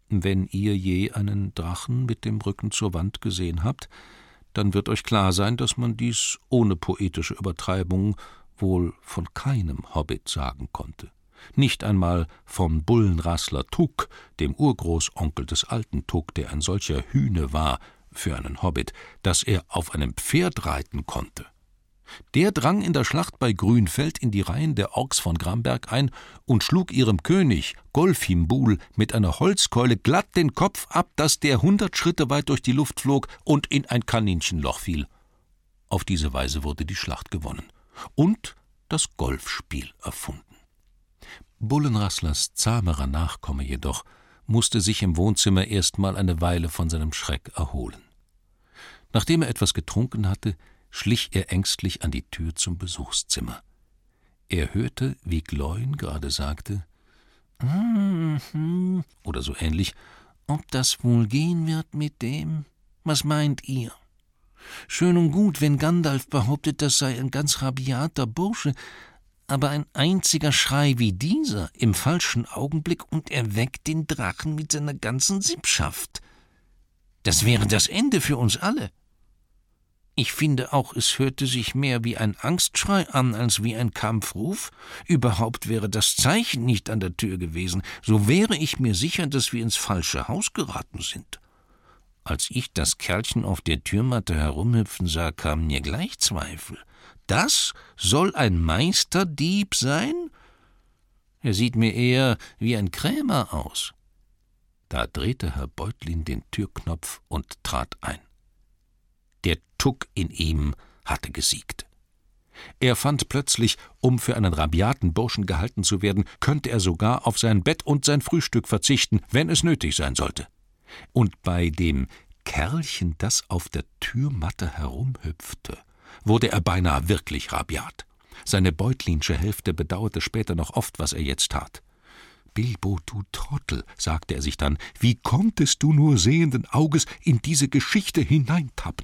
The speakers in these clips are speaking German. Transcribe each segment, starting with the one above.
Wenn ihr je einen Drachen mit dem Rücken zur Wand gesehen habt, dann wird euch klar sein, dass man dies ohne poetische Übertreibung wohl von keinem Hobbit sagen konnte. Nicht einmal vom Bullenrassler Tuck, dem Urgroßonkel des alten Tuck, der ein solcher Hüne war für einen Hobbit, dass er auf einem Pferd reiten konnte. Der drang in der Schlacht bei Grünfeld in die Reihen der Orks von Gramberg ein und schlug ihrem König, Golfimbul, mit einer Holzkeule glatt den Kopf ab, dass der 100 Schritte weit durch die Luft flog und in ein Kaninchenloch fiel. Auf diese Weise wurde die Schlacht gewonnen und das Golfspiel erfunden. Bullenrasslers zahmerer Nachkomme jedoch musste sich im Wohnzimmer erstmal eine Weile von seinem Schreck erholen. Nachdem er etwas getrunken hatte, schlich er ängstlich an die Tür zum Besuchszimmer. Er hörte, wie Gloin gerade sagte, oder so ähnlich, »Ob das wohl gehen wird mit dem? Was meint ihr? Schön und gut, wenn Gandalf behauptet, das sei ein ganz rabiater Bursche, aber ein einziger Schrei wie dieser im falschen Augenblick und er weckt den Drachen mit seiner ganzen Sippschaft. Das wäre das Ende für uns alle. Ich finde auch, es hörte sich mehr wie ein Angstschrei an, als wie ein Kampfruf. Überhaupt wäre das Zeichen nicht an der Tür gewesen, so wäre ich mir sicher, dass wir ins falsche Haus geraten sind. Als ich das Kerlchen auf der Türmatte herumhüpfen sah, kamen mir gleich Zweifel. Das soll ein Meisterdieb sein? Er sieht mir eher wie ein Krämer aus. Da drehte Herr Beutlin den Türknopf und trat ein. Der Tuck in ihm hatte gesiegt. Er fand plötzlich, um für einen rabiaten Burschen gehalten zu werden, könnte er sogar auf sein Bett und sein Frühstück verzichten, wenn es nötig sein sollte. Und bei dem Kerlchen, das auf der Türmatte herumhüpfte, wurde er beinahe wirklich rabiat. Seine Beutlinsche Hälfte bedauerte später noch oft, was er jetzt tat. »Bilbo, du Trottel«, sagte er sich dann, »wie konntest du nur sehenden Auges in diese Geschichte hineintappen?«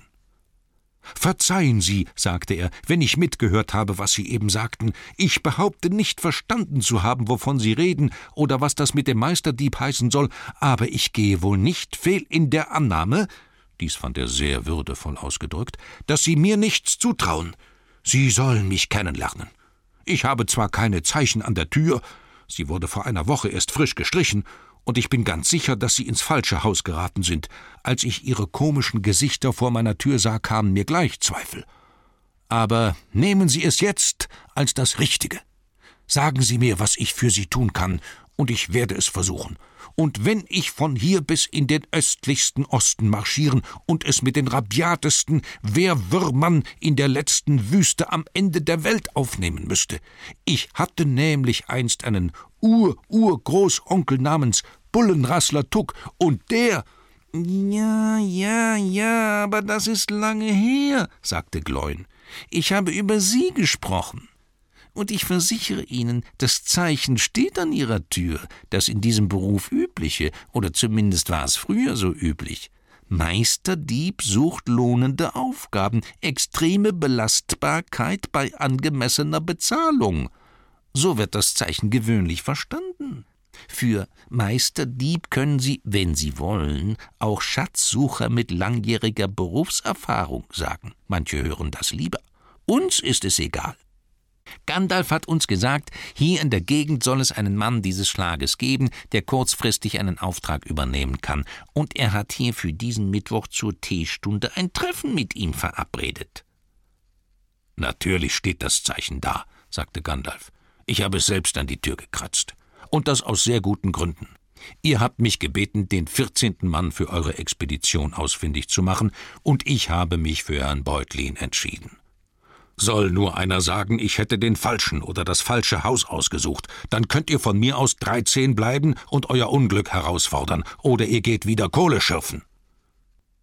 »Verzeihen Sie«, sagte er, »wenn ich mitgehört habe, was Sie eben sagten. Ich behaupte nicht verstanden zu haben, wovon Sie reden oder was das mit dem Meisterdieb heißen soll, aber ich gehe wohl nicht fehl in der Annahme«, dies fand er sehr würdevoll ausgedrückt, »dass Sie mir nichts zutrauen. Sie sollen mich kennenlernen. Ich habe zwar keine Zeichen an der Tür, sie wurde vor einer Woche erst frisch gestrichen, und ich bin ganz sicher, dass Sie ins falsche Haus geraten sind. Als ich Ihre komischen Gesichter vor meiner Tür sah, kamen mir gleich Zweifel. Aber nehmen Sie es jetzt als das Richtige. Sagen Sie mir, was ich für Sie tun kann, und ich werde es versuchen. Und wenn ich von hier bis in den östlichsten Osten marschieren und es mit den rabiatesten Wehrwürmern in der letzten Wüste am Ende der Welt aufnehmen müsste. Ich hatte nämlich einst einen Urgroßonkel namens Bullenrassler Tuck, und der... Ja, aber das ist lange her«, sagte Gloin. »Ich habe über Sie gesprochen. Und ich versichere Ihnen, das Zeichen steht an Ihrer Tür, das in diesem Beruf übliche, oder zumindest war es früher so üblich. Meisterdieb sucht lohnende Aufgaben, extreme Belastbarkeit bei angemessener Bezahlung. So wird das Zeichen gewöhnlich verstanden. Für Meisterdieb können Sie, wenn Sie wollen, auch Schatzsucher mit langjähriger Berufserfahrung sagen. Manche hören das lieber. Uns ist es egal. Gandalf hat uns gesagt, hier in der Gegend soll es einen Mann dieses Schlages geben, der kurzfristig einen Auftrag übernehmen kann, und er hat hier für diesen Mittwoch zur Teestunde ein Treffen mit ihm verabredet.« »Natürlich steht das Zeichen da«, sagte Gandalf. »Ich habe es selbst an die Tür gekratzt. Und das aus sehr guten Gründen. Ihr habt mich gebeten, den 14. Mann für eure Expedition ausfindig zu machen, und ich habe mich für Herrn Beutlin entschieden. Soll nur einer sagen, ich hätte den falschen oder das falsche Haus ausgesucht, dann könnt ihr von mir aus 13 bleiben und euer Unglück herausfordern, oder ihr geht wieder Kohle schürfen.«